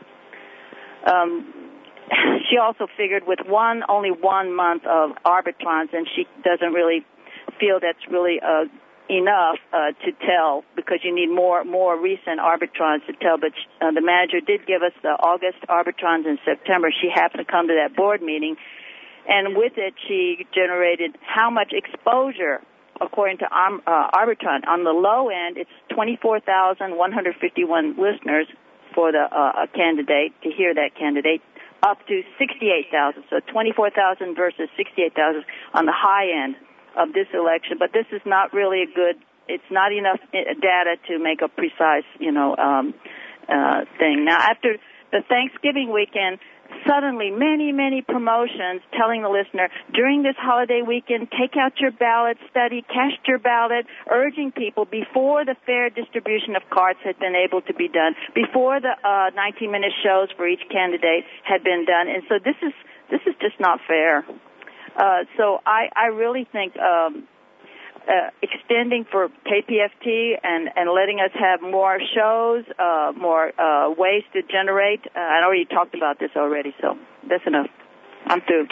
Um, she also figured with one, only one month of Arbitrons, and she doesn't really feel that's really a, enough uh, to tell because you need more more recent arbitrons to tell. But uh, the manager did give us the August arbitrons in September. She happened to come to that board meeting, and with it she generated how much exposure according to um, uh, Arbitron. On the low end, it's twenty-four thousand one hundred fifty-one listeners for the uh, a candidate to hear that candidate, up to sixty-eight thousand. So twenty-four thousand versus sixty-eight thousand on the high end of this election. But this is not really a good, it's not enough data to make a precise, you know, um, uh, thing. Now, after the Thanksgiving weekend, suddenly many, many promotions telling the listener, during this holiday weekend, take out your ballot, study, cast your ballot, urging people before the fair distribution of cards had been able to be done, before the uh, nineteen-minute shows for each candidate had been done. And so this is this is just not fair. Uh, so I, I really think um, uh, extending for K P F T and, and letting us have more shows, uh, more uh, ways to generate. Uh, I already talked about this already, so that's enough. I'm through.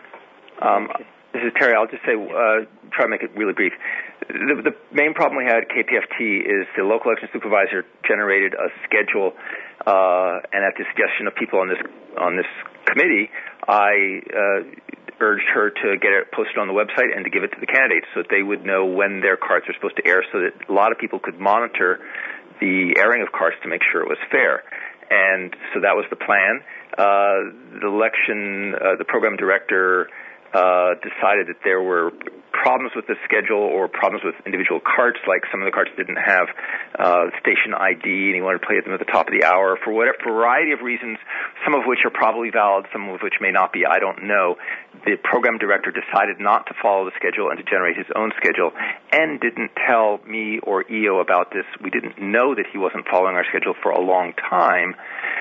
Um, this is Terry. I'll just say, uh, try to make it really brief. The, the main problem we had at K P F T is the local election supervisor generated a schedule, uh, and at the suggestion of people on this on this committee, I uh, urged her to get it posted on the website and to give it to the candidates so that they would know when their cards are supposed to air, so that a lot of people could monitor the airing of cards to make sure it was fair. And so that was the plan. Uh, the election, uh, the program director uh, decided that there were problems with the schedule or problems with individual carts, like some of the carts didn't have uh, station I D and he wanted to play them at the top of the hour for whatever variety of reasons, some of which are probably valid, some of which may not be, I don't know. The program director decided not to follow the schedule and to generate his own schedule and didn't tell me or E O about this. We didn't know that he wasn't following our schedule for a long time.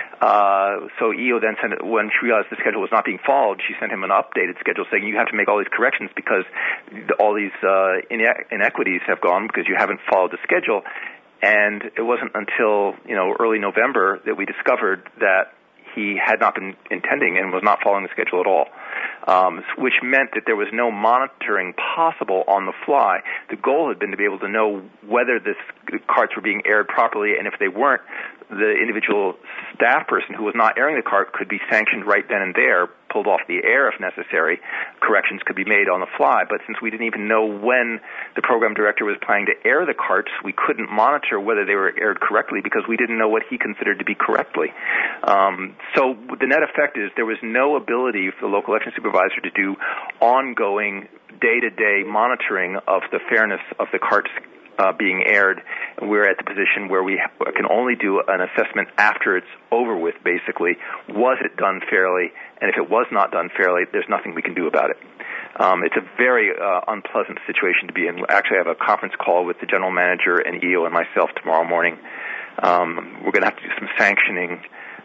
Uh, so E O then sent it, when she realized the schedule was not being followed, she sent him an updated schedule saying you have to make all these corrections because all these uh, ine- inequities have gone because you haven't followed the schedule. And it wasn't until, you know, early November that we discovered that he had not been intending and was not following the schedule at all, um, which meant that there was no monitoring possible on the fly. The goal had been to be able to know whether the carts were being aired properly, and if they weren't, the individual staff person who was not airing the cart could be sanctioned right then and there, pulled off the air if necessary. Corrections could be made on the fly. But since we didn't even know when the program director was planning to air the carts, we couldn't monitor whether they were aired correctly because we didn't know what he considered to be correctly. Um, so the net effect is there was no ability for the local election supervisor to do ongoing day-to-day monitoring of the fairness of the carts Uh, being aired. We're at the position where we ha- can only do an assessment after it's over with, basically. Was it done fairly? And if it was not done fairly, there's nothing we can do about it. Um, it's a very uh, unpleasant situation to be in. Actually, I have a conference call with the general manager and E O and myself tomorrow morning. Um, we're going to have to do some sanctioning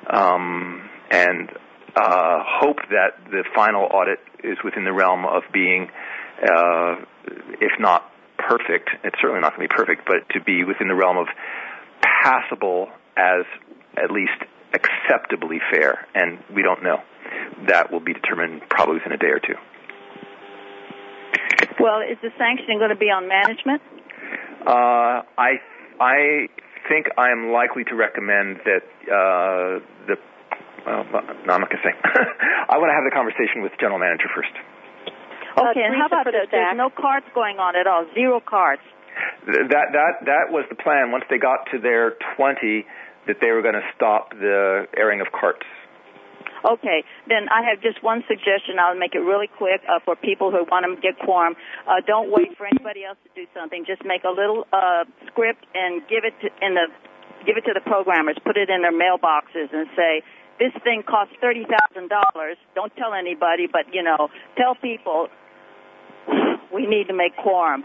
um, and uh, hope that the final audit is within the realm of being, uh, if not perfect, it's certainly not going to be perfect, but to be within the realm of passable as at least acceptably fair, and we don't know. That will be determined probably within a day or two. Well, is the sanctioning going to be on management? Uh, I I think I am likely to recommend that uh, the, well, no, I'm not going to say. I want to have the conversation with the general manager first. Okay, uh, and how about this? There's no carts going on at all, zero carts. That that that was the plan. Once they got to their twenty, that they were going to stop the airing of carts. Okay, then I have just one suggestion. I'll make it really quick uh, for people who want to get quorum. Uh, don't wait for anybody else to do something. Just make a little uh, script and give it to, in the give it to the programmers. Put it in their mailboxes and say, this thing costs thirty thousand dollars. Don't tell anybody, but, you know, tell people we need to make quorum.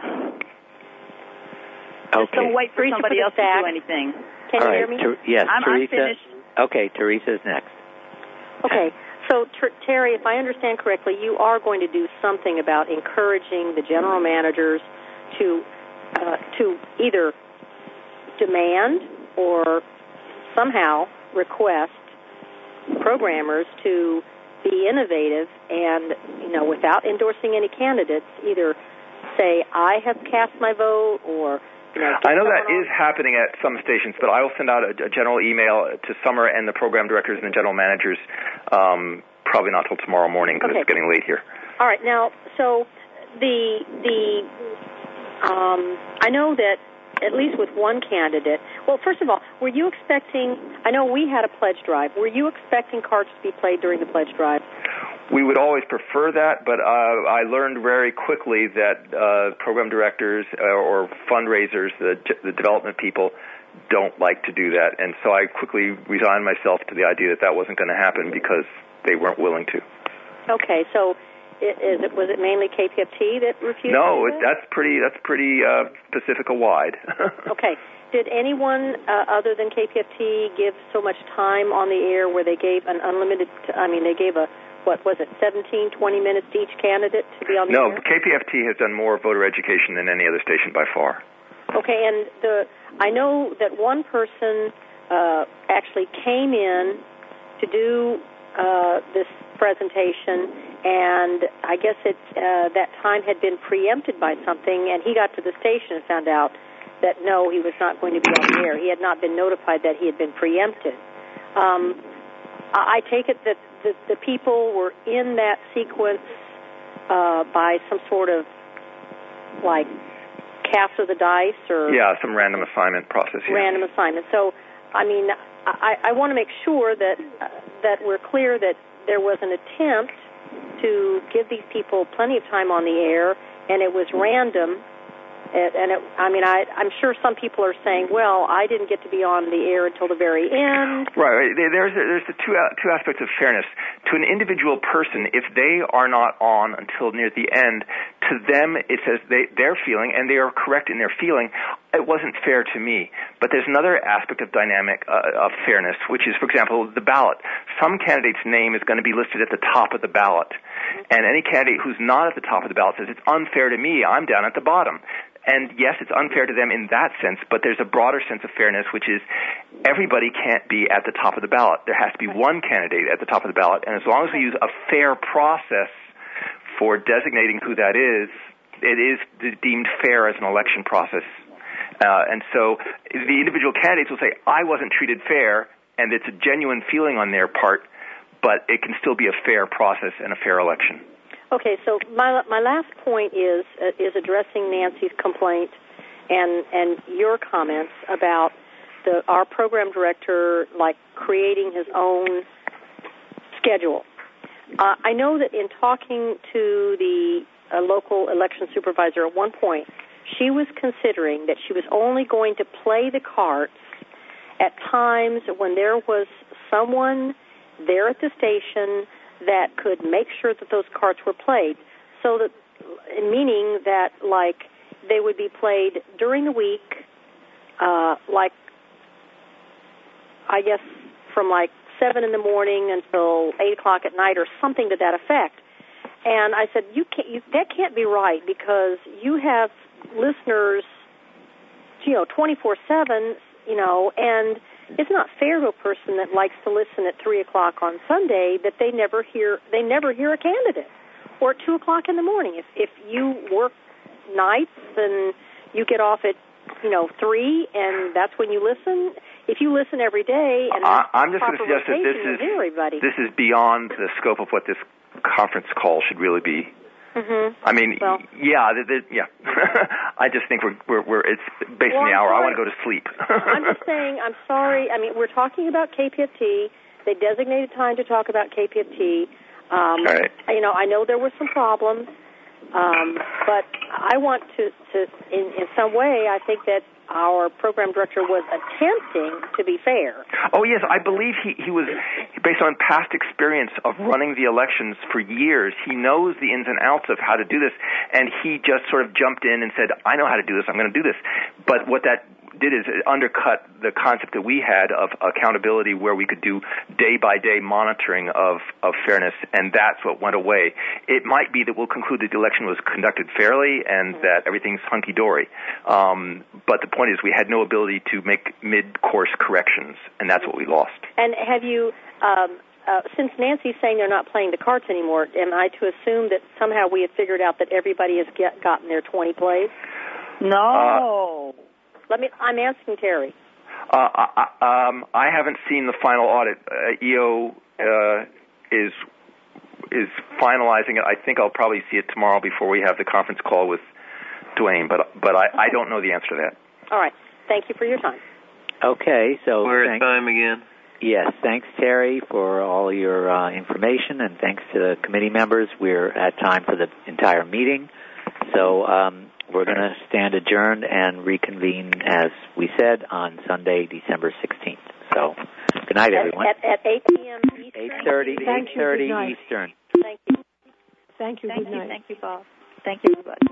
Okay. Just don't wait for Teresa, somebody for else to do anything. Can All you right. hear me? Ter- yes, I'm, Teresa. I'm finished. Okay, Teresa's next. Okay. So, Ter- Terry, if I understand correctly, you are going to do something about encouraging the general managers to uh, to either demand or somehow request programmers to be innovative and, you know, without endorsing any candidates, either say, I have cast my vote, or, you know, I know that on? is happening at some stations, but I will send out a, a general email to Summer and the program directors and the general managers, um, probably not till tomorrow morning because okay. it's getting late here. All right. Now, so the, the um, I know that at least with one candidate, well, first of all, were you expecting, I know we had a pledge drive, were you expecting cards to be played during the pledge drive? We would always prefer that, but uh, I learned very quickly that uh, program directors uh, or fundraisers, the, the development people, don't like to do that. And so I quickly resigned myself to the idea that that wasn't going to happen because they weren't willing to. Okay, so is it, was it mainly K P F T that refused? No, to do it, that? that's pretty. That's pretty uh, Pacifica-wide. Okay. Did anyone uh, other than K P F T give so much time on the air where they gave an unlimited? I mean, they gave a what was it, seventeen, twenty minutes to each candidate to be on the no, air? No, K P F T has done more voter education than any other station by far. Okay, and the I know that one person uh, actually came in to do uh, this presentation, and I guess it uh, that time had been preempted by something, and he got to the station and found out that no, he was not going to be on the air. He had not been notified that he had been preempted. Um, I take it that the, the people were in that sequence uh, by some sort of like cast of the dice, or yeah, some random assignment process. Yeah. Random assignment. So, I mean, I, I want to make sure that uh, that we're clear that there was an attempt to give these people plenty of time on the air, and it was random. It, and it, I mean, I, I'm sure some people are saying, "Well, I didn't get to be on the air until the very end." Right. right. There's there's the two two aspects of fairness. To an individual person, if they are not on until near the end, to them it says they they're feeling, and they are correct in their feeling, it wasn't fair to me. But there's another aspect of dynamic uh, of fairness, which is, for example, the ballot. Some candidate's name is going to be listed at the top of the ballot, and any candidate who's not at the top of the ballot says it's unfair to me. I'm down at the bottom. And yes, it's unfair to them in that sense, but there's a broader sense of fairness, which is everybody can't be at the top of the ballot. There has to be one candidate at the top of the ballot, and as long as we use a fair process for designating who that is, it is deemed fair as an election process. Uh, and so the individual candidates will say, I wasn't treated fair, and it's a genuine feeling on their part, but it can still be a fair process and a fair election. Okay, so my my last point is uh, is addressing Nancy's complaint and and your comments about the our program director like creating his own schedule. Uh, I know that in talking to the uh, local election supervisor at one point, she was considering that she was only going to play the carts at times when there was someone there at the station that could make sure that those cards were played, so that, meaning that, like, they would be played during the week, uh, like, I guess from, like, seven in the morning until eight o'clock at night or something to that effect. And I said, you can't, you, that can't be right because you have listeners, you know, twenty-four seven, you know, and it's not fair to a person that likes to listen at three o'clock on Sunday that they never hear they never hear a candidate, or at two o'clock in the morning. If if you work nights and you get off at you know three, and that's when you listen. If you listen every day, and I, I'm just going to suggest that this is this is beyond the scope of what this conference call should really be. Mm-hmm. I mean, well, yeah, the, the, yeah. I just think we're, we're, we're it's based well, on the hour. I want to go to sleep. I'm just saying, I'm sorry. I mean, we're talking about K P F T. They designated time to talk about K P F T. Um, All right. You know, I know there were some problems, um, but I want to, to in, in some way, I think that our program director was attempting to be fair. Oh, yes, I believe he, he was, based on past experience of running the elections for years, he knows the ins and outs of how to do this, and he just sort of jumped in and said, I know how to do this, I'm going to do this. But what that did is it undercut the concept that we had of accountability, where we could do day-by-day monitoring of, of fairness, and that's what went away. It might be that we'll conclude that the election was conducted fairly and mm-hmm. that everything's hunky-dory. Um, but the point is we had no ability to make mid-course corrections, and that's what we lost. And have you, um, uh, since Nancy's saying they're not playing the carts anymore, am I to assume that somehow we have figured out that everybody has get, gotten their twenty plays? No. Uh, Let me. I'm asking Terry. Uh, I, um, I haven't seen the final audit. Uh, E O uh, is is finalizing it. I think I'll probably see it tomorrow before we have the conference call with Dwayne, but but I, I don't know the answer to that. All right. Thank you for your time. Okay, so we're thanks, at time again. Yes, thanks, Terry, for all your uh, information, and thanks to the committee members. We're at time for the entire meeting, so um, we're going to stand adjourned and reconvene, as we said, on Sunday, December sixteenth. So, good night, everyone. At, at, at eight p.m. Eastern? eight thirty, eight thirty Eastern. Thank you. Thank you. Thank Good you. night. Thank you, Bob. Thank you, everybody.